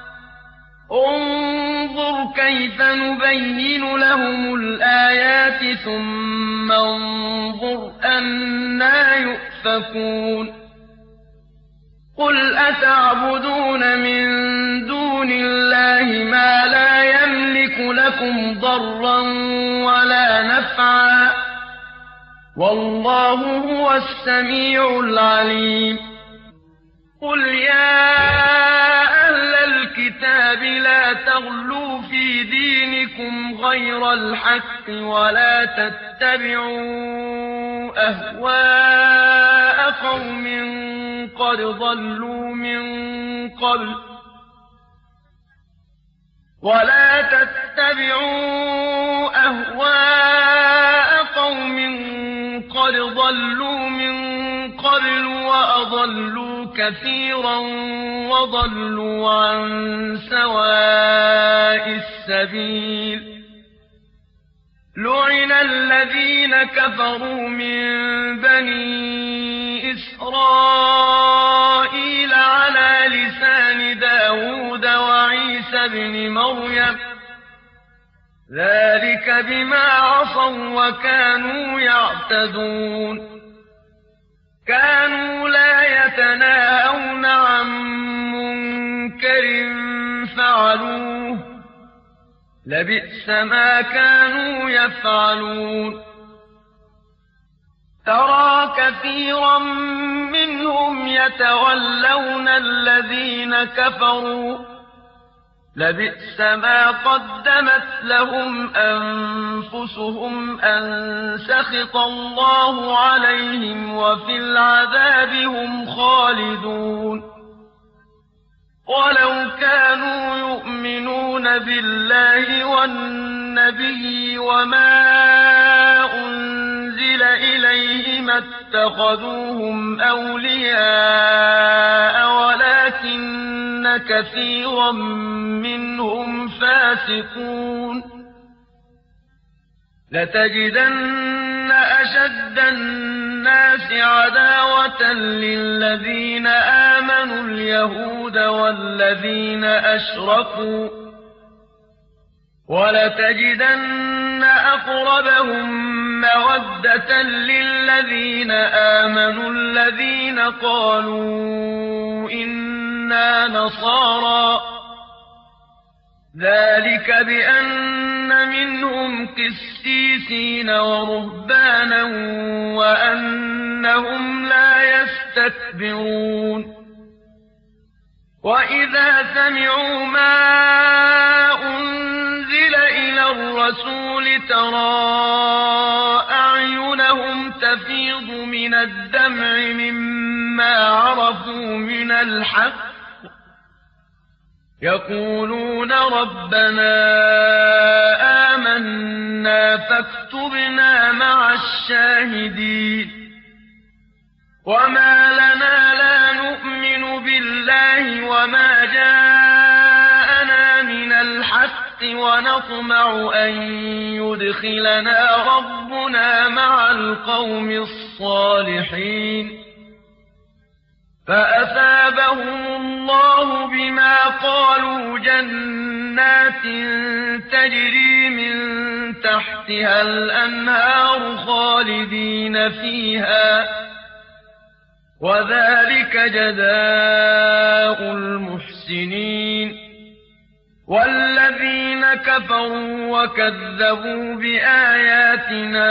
انظر كيف نبين لهم الآيات ثم انظر أنى يؤفكون قل أتعبدون من دون الله ما لا يملك لكم ضرا ولا نفعا والله هو السميع العليم قل يا أهل الكتاب لا تغلوا في دينكم غير الحق ولا تتبعوا أهواء قوم قد ضلوا من قبل وأضلوا كثيرا وضلوا عن سواء السبيل لعن الذين كفروا من بني إسرائيل على لسان داود وعيسى بن مريم ذلك بما عصوا وكانوا يعتدون كانوا لا يتناهون عن مُنكَرٍ فَعَلُوهُ لَبِئْسَ مَا كَانُوا يَفْعَلُونَ تَرَىٰ كَثِيرًا مِّنْهُمْ يَتَوَلَّوْنَ الَّذِينَ كَفَرُوا لَبِئْسَ مَا قَدَّمَتْ لَهُمْ أَنفُسُهُمْ أَن سَخِطَ اللَّهُ عَلَيْهِمْ وَفِي الْعَذَابِ هُمْ خَالِدُونَ وَلَوْ كَانُوا يُؤْمِنُونَ بِاللَّهِ وَالنَّبِيِّ وَمَا أُنزِلَ إِلَيْهِ مَا اتَّخَذُوهُمْ أَوْلِيَاءَ وَلَٰكِنَّ كَثِيرًا مِّنْهُمْ فَاسِقُونَ لَتَجِدَنَّ أَشَدَّ النَّاسِ عَدَاوَةً لِّلَّذِينَ آمَنُوا الْيَهُودَ وَالَّذِينَ أَشْرَكُوا وَلَتَجِدَنَّ أَقْرَبَهُم مَّوَدَّةً لِّلَّذِينَ آمَنُوا الَّذِينَ قَالُوا إِنَّا نَصَارَىٰ ۚ ذَٰلِكَ بِأَنَّ مِنْهُمْ قِسِّيسِينَ وَرُهْبَانًا وَأَنَّهُمْ لَا يَسْتَكْبِرُونَ وَإِذَا سَمِعُوا مَا أُنزِلَ إِلَى الرَّسُولِ تَرَىٰ أَعْيُنَهُمْ تَفِيضُ مِنَ الدَّمْعِ مِمَّا عَرَفُوا مِنَ الْحَقِّ يَقُولُونَ رَبَّنَا آمَنَّا فَاكْتُبْنَا مَعَ الشَّاهِدِينَ وَمَا لَنَا لَا نُؤْمِنُ بِاللَّهِ وَمَا جَاءَنَا مِنَ الْحَقِّ وَنَطْمَعُ أَن يُدْخِلَنَا رَبُّنَا مَعَ الْقَوْمِ الصَّالِحِينَ فَأَثَابَهُمُ اللَّهُ بِمَا قَالُوا جَنَّاتٍ تَجْرِي مِن تَحْتِهَا الْأَنْهَارُ خَالِدِينَ فِيهَا ۚ وَذَٰلِكَ جَزَاءُ الْمُحْسِنِينَ وَالَّذِينَ كَفَرُوا وَكَذَّبُوا بِآيَاتِنَا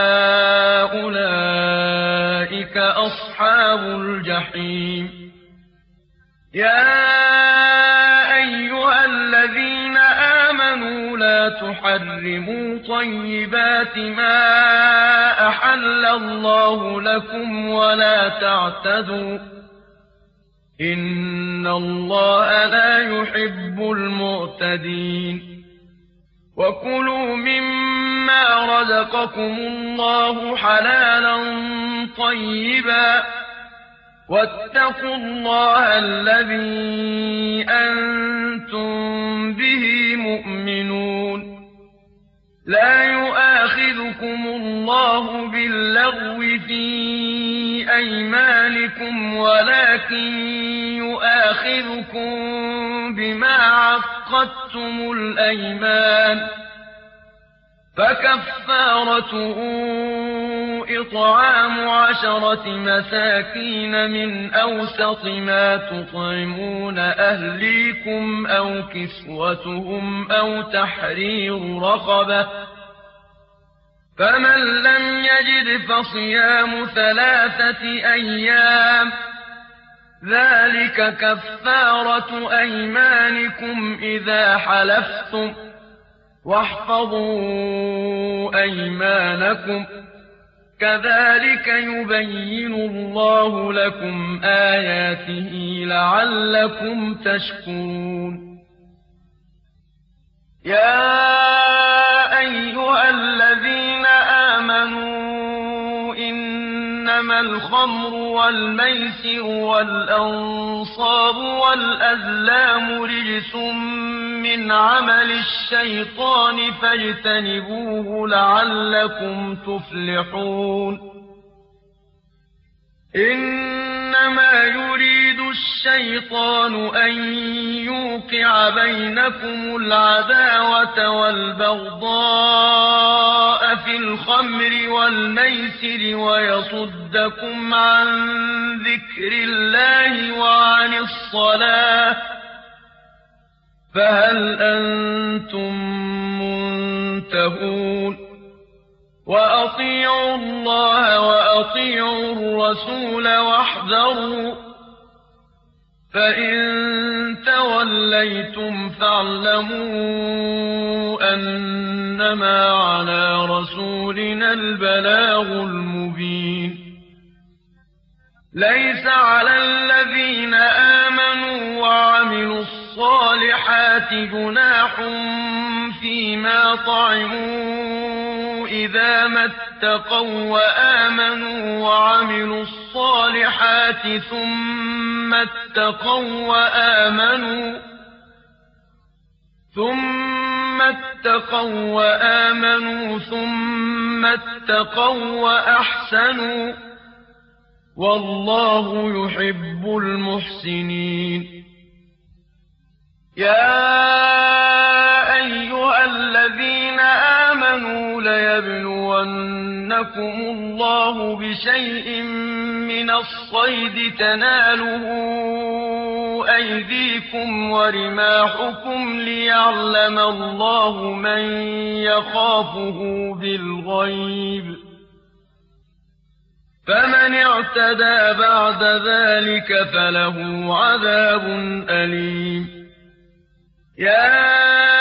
أُولَٰئِكَ أَصْحَابُ الْجَحِيمِ يَا أَيُّهَا الَّذِينَ آمَنُوا لَا تُحَرِّمُوا طَيِّبَاتِ مَا أَحَلَّ اللَّهُ لَكُمْ وَلَا تَعْتَدُوا ۚ إِنَّ اللَّهَ لَا يُحِبُّ الْمُعْتَدِينَ وَكُلُوا مِمَّا رَزَقَكُمُ اللَّهُ حَلَالًا طَيِّبًا وَاتَّقُوا اللَّهَ الَّذِي أَنتُم بِهِ مُؤْمِنُونَ لَا يُؤَاخِذُكُمُ اللَّهُ بِاللَّغْوِ فِي أَيْمَانِكُمْ وَلَٰكِن يُؤَاخِذُكُم بِمَا عَقَّدتُّمُ الْأَيْمَانَ ۖ فَكَفَّارَتُهُ إِطْعَامُ 10 مساكين مِنْ أَوْسَطِ مَا تُطْعِمُونَ أَهْلِيكُمْ أَوْ كِسْوَتُهُمْ أَوْ تَحْرِيرُ رَقَبَةٍ ۖ فَمَن لَّمْ يَجِدْ فَصِيَامُ 3 أيام ۚ ذَٰلِكَ كَفَّارَةُ أَيْمَانِكُمْ إِذَا حَلَفْتُمْ ۚ وَاحْفَظُوا أَيْمَانَكُمْ ۚ كَذَٰلِكَ يُبَيِّنُ اللَّهُ لَكُمْ آيَاتِهِ لَعَلَّكُمْ تَشْكُرُونَ يَا أَيُّهَا الَّذِينَ آمَنُوا إِنَّمَا الْخَمْرُ وَالْمَيْسِرُ وَالْأَنصَابُ وَالْأَزْلَامُ رِجْسٌ مِّنْ عَمَلِ الشَّيْطَانِ فَاجْتَنِبُوهُ لَعَلَّكُمْ تُفْلِحُونَ إِنَّمَا يُرِيدُ الشَّيْطَانُ أَن يُوقِعَ بَيْنَكُمُ الْعَدَاوَةَ وَالْبَغْضَاءَ فِي الْخَمْرِ وَالْمَيْسِرِ وَيَصُدَّكُمْ عَن ذِكْرِ اللَّهِ وَعَنِ الصَّلَاةِ ۖ فهل أنتم منتهون وأطيعوا الله وأطيعوا الرسول واحذروا فإن توليتم فاعلموا أنما على رسولنا البلاغ المبين ليس على الذين آمنوا وعملوا الصالحات جناح فيما طعموا إذا ما اتقوا وآمنوا وعملوا الصالحات ثم اتقوا وآمنوا ثم اتقوا وأحسنوا والله يحب المحسنين يا أيها الذين آمنوا ليبلونكم الله بشيء من الصيد تناله أيديكم ورماحكم ليعلم الله من يخافه بالغيب فمن اعتدى بعد ذلك فله عذاب أليم يا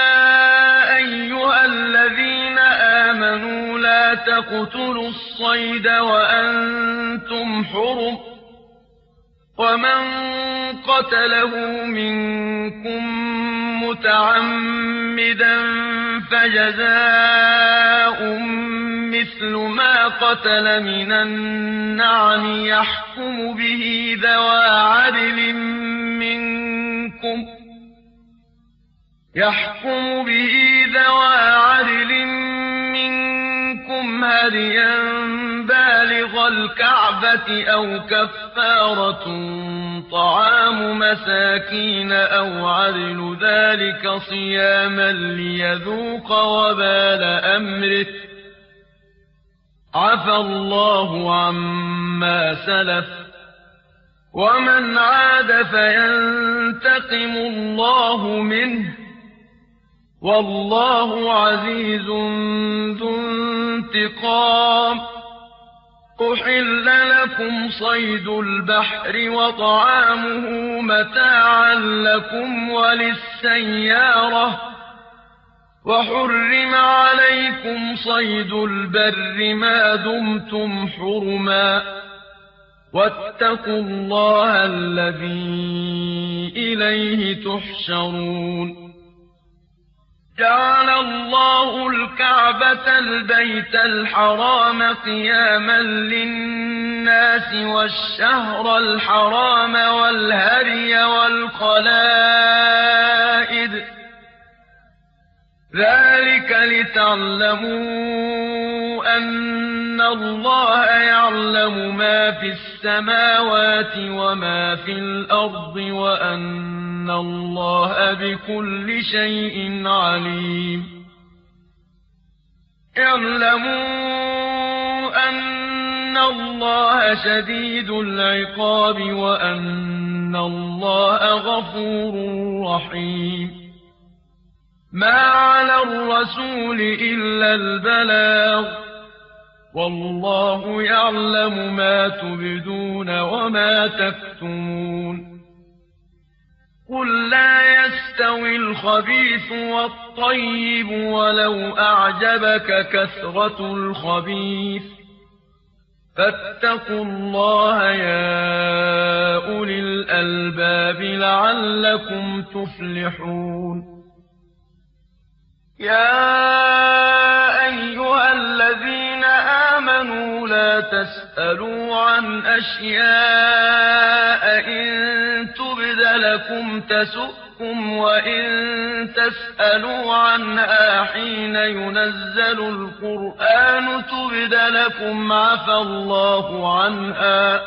أيها الذين آمنوا لا تقتلوا الصيد وأنتم حرم ومن قتله منكم متعمدا فجزاء مثل ما قتل من النعم يحكم به ذوى عدل منكم هديا بالغ الكعبة أو كفارة طعام مساكين أو عدل ذلك صياما ليذوق وبال أمره عفى الله عما سلف ومن عاد فينتقم الله منه والله عزيز ذو انتقام أحل لكم صيد البحر وطعامه متاعا لكم وللسيارة وحرم عليكم صيد البر ما دمتم حرما واتقوا الله الذي إليه تحشرون جعل الله الكعبة البيت الحرام قياما للناس والشهر الحرام والهدي والقلائد ذلك لتعلموا أن الله يعلم ما في السماوات وما في الأرض وأن الله بكل شيء عليم اعلموا أن الله شديد العقاب وأن الله غفور رحيم ما على الرسول إلا البلاغ والله يعلم ما تبدون وما تكتمون قل لا يستوي الخبيث والطيب ولو أعجبك كثرة الخبيث فاتقوا الله يا أولي الألباب لعلكم تفلحون يا أيها الذين آمنوا لا تسألوا عن أشياء إن تبد لكم تسؤكم وإن تسألوا عنها حين ينزل القرآن تبد لكم عفى الله عنها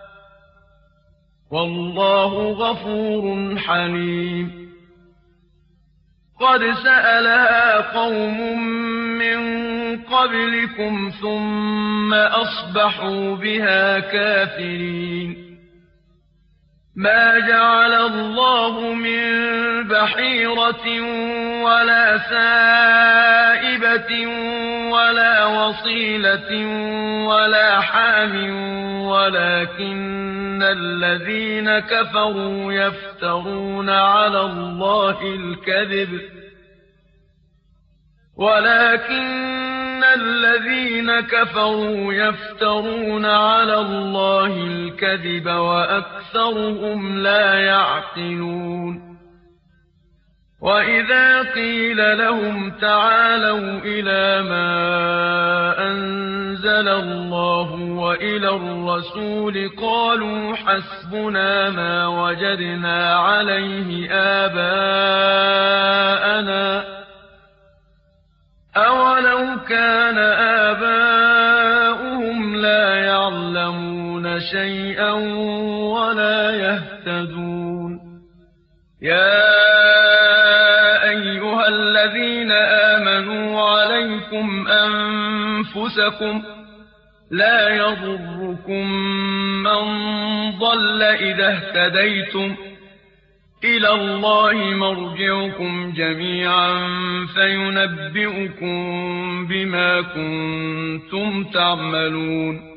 والله غفور حليم قد سألها قوم من قبلكم ثم أصبحوا بها كافرين ما جعل الله من بحيرة ولا سائبة ولا وصيلة ولا حام ولكن الذين كفروا يفترون على الله الكذب وأكثرهم لا يعقلون وإذا قيل لهم تعالوا إلى ما أنزل الله وإلى الرسول قالوا حسبنا ما وجدنا عليه آباءنا أولو كان آباؤهم لا يعلمون شيئا ولا يهتدون يا أيها الذين آمنوا عليكم أنفسكم لا يضركم من ضل إذا اهتديتم إلى الله مرجعكم جميعا فينبئكم بما كنتم تعملون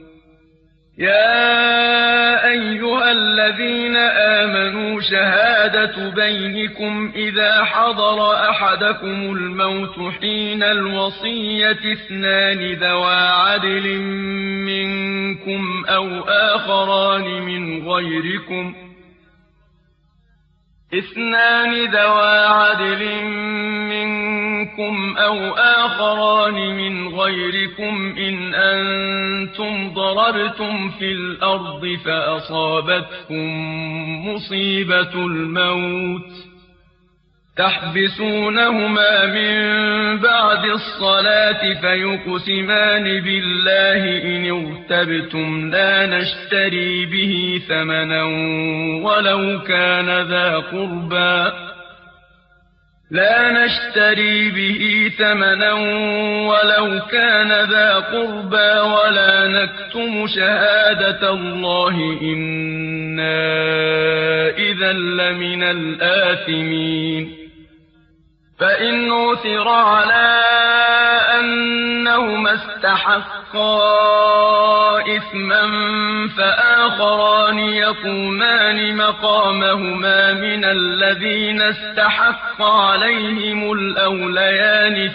يا أيها الذين آمنوا شهادة بينكم إذا حضر أحدكم الموت حين الوصية اثنان ذوى عدل منكم أو آخران من غيركم إن أنتم ضربتم في الأرض فأصابتكم مصيبة الموت تحبسونهما من بعد الصلاة فيقسمان بالله إن ارتبتم لا نشتري به ثمنا ولو كان ذا قربى ولا نكتم شهادة الله إنا إذا لمن الآثمين فإن عثر على أنهما استحقا إثما فآخران يقومان مقامهما من الذين استحق عليهم الأوليان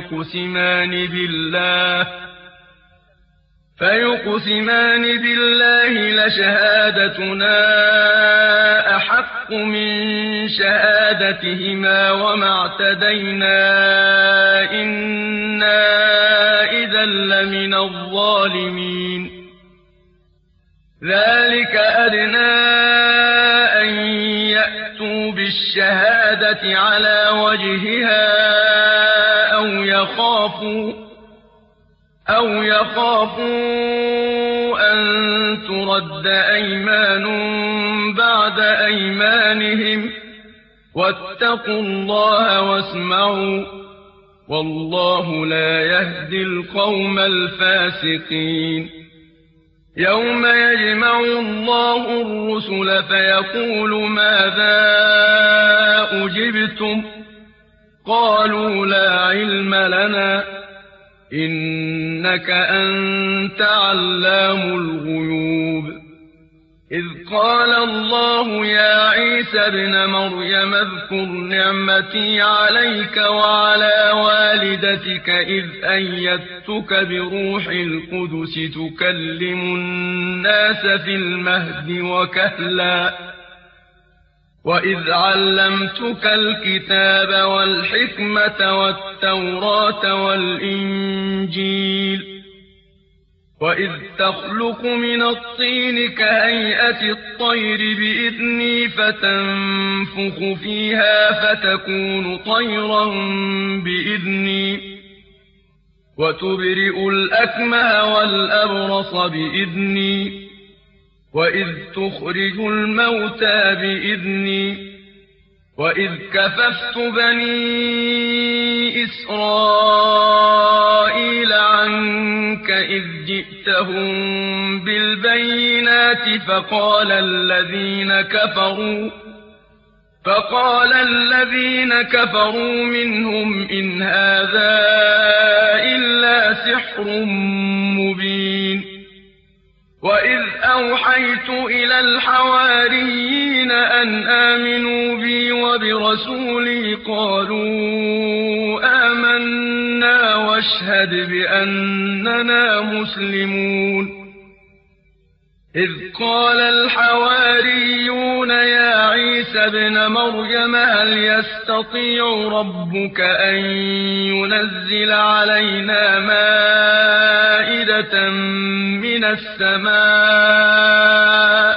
فيقسمان بالله لشهادتنا أحق من شهادتهما وما اعتدينا إنا إذا لمن الظالمين ذلك أدنى أن يأتوا بالشهادة على وجهها أو يخافوا أن ترد أيمان بعد أيمانهم واتقوا الله واسمعوا والله لا يهدي القوم الفاسقين يوم يجمع الله الرسل فيقول ماذا أجبتم قالوا لا علم لنا إنك أنت علام الغيوب إذ قال الله يا عيسى ابن مريم اذكر نعمتي عليك وعلى والدتك إذ أيدتك بروح القدس تكلم الناس في المهد وكهلا وإذ علمتك الكتاب والحكمة والتوراة والإنجيل وإذ تخلق من الطين كهيئة الطير بإذني فتنفخ فيها فتكون طيرا بإذني وتبرئ الأكمه والأبرص بإذني وإذ تخرج الموتى بإذني وإذ كففت بني إسرائيل عنك إذ جئتهم بالبينات فقال الذين كفروا منهم إن هذا إلا سحر مبين وإذ أوحيت إلى الحواريين أن آمنوا بي وبرسولي قالوا آمنا واشهد بأننا مسلمون إذ قال الحواريون يا عيسى ابن مريم هل يستطيع ربك أن ينزل علينا مائدة من السماء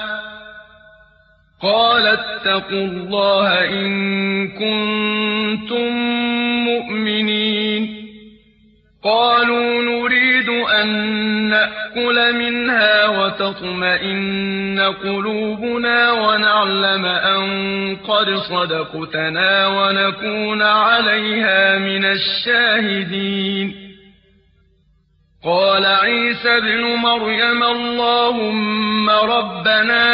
قال اتقوا الله إن كنتم مؤمنين قالوا نريد أن نأكل منها وتطمئن قلوبنا ونعلم أن قد صدقتنا ونكون عليها من الشاهدين قال عيسى ابن مريم اللهم ربنا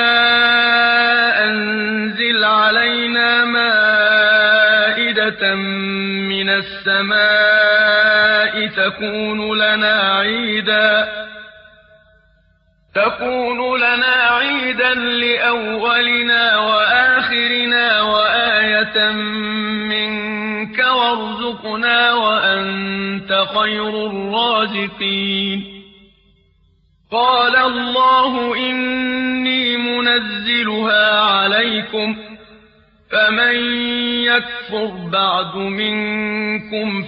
أنزل علينا مائدة من السماء تكون لنا عيدا لأولنا وآخرنا وآية منك وارزقنا وأنت خير الرازقين قال الله إني منزلها عليكم فمن يكفر بعد منكم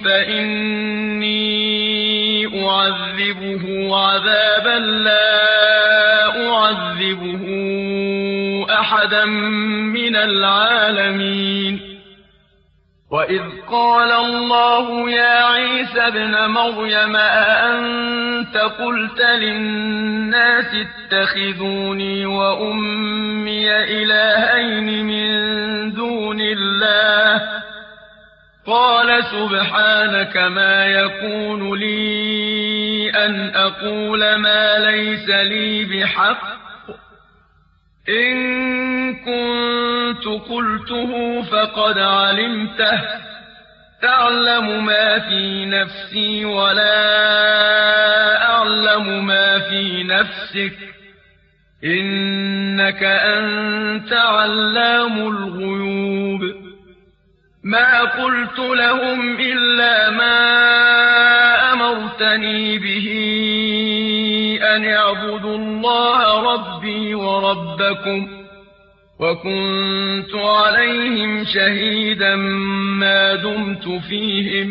فإني أعذبه عذابا لا أعذبه أحدا من العالمين وإذ قال الله يا عيسى ابن مريم أأنت قلت للناس اتخذوني وأمي إلهين من دون الله قال سبحانك ما يكون لي أن أقول ما ليس لي بحق إن كنت قلته فقد علمته تعلم ما في نفسي ولا أعلم ما في نفسك إنك أنت علام الغيوب ما قلت لهم إلا ما أمرتني به أن اعبدوا الله ربي وربكم وكنت عليهم شهيدا ما دمت فيهم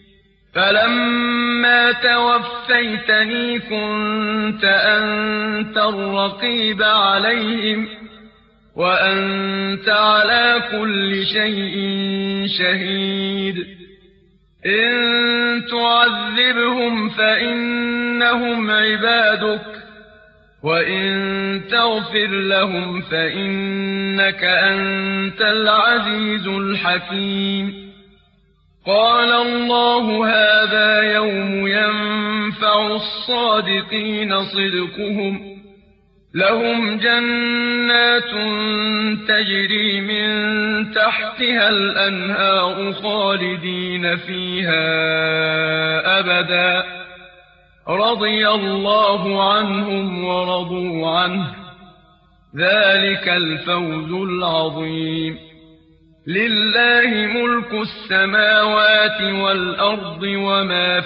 فلما توفيتني كنت أنت الرقيب عليهم وأنت على كل شيء شهيد إن تعذبهم فإنهم عبادك وإن تغفر لهم فإنك أنت العزيز الحكيم قال الله هذا يوم ينفع الصادقين صدقهم لهم جنات تجري من تحتها الأنهار خالدين فيها أبدا رضي الله عنهم ورضوا عنه ذلك الفوز العظيم لله ملك السماوات والأرض وما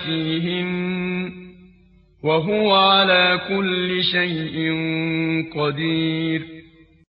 فيهن وهو على كل شيء قدير